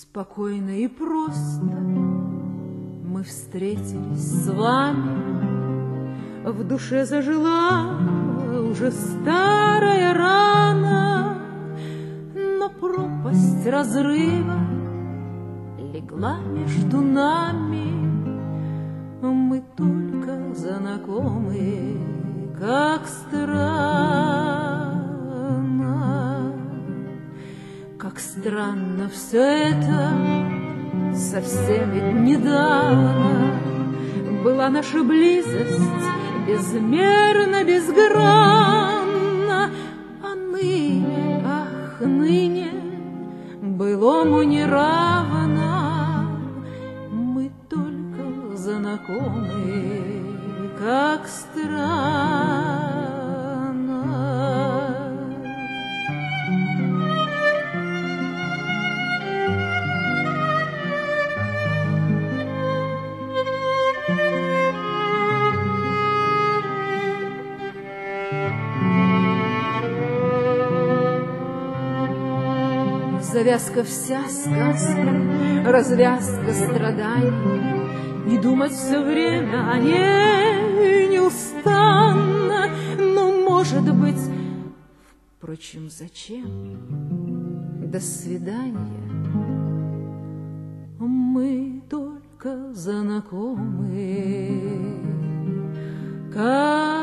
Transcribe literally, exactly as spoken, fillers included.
Спокойно и просто мы встретились с вами. В душе зажила уже старая рана, но пропасть разрыва легла между нами. Мы только знакомы, как странно, как странно все это. Совсем ведь недавно была наша близость безмерно, безгранна, а ныне, ах, ныне былому не равна. Мы только знакомы, как странно. Завязка вся сказка, развязка страданий, не думать все время о ней неустанно. Но, может быть, впрочем, зачем? До свидания. Мы только знакомы, как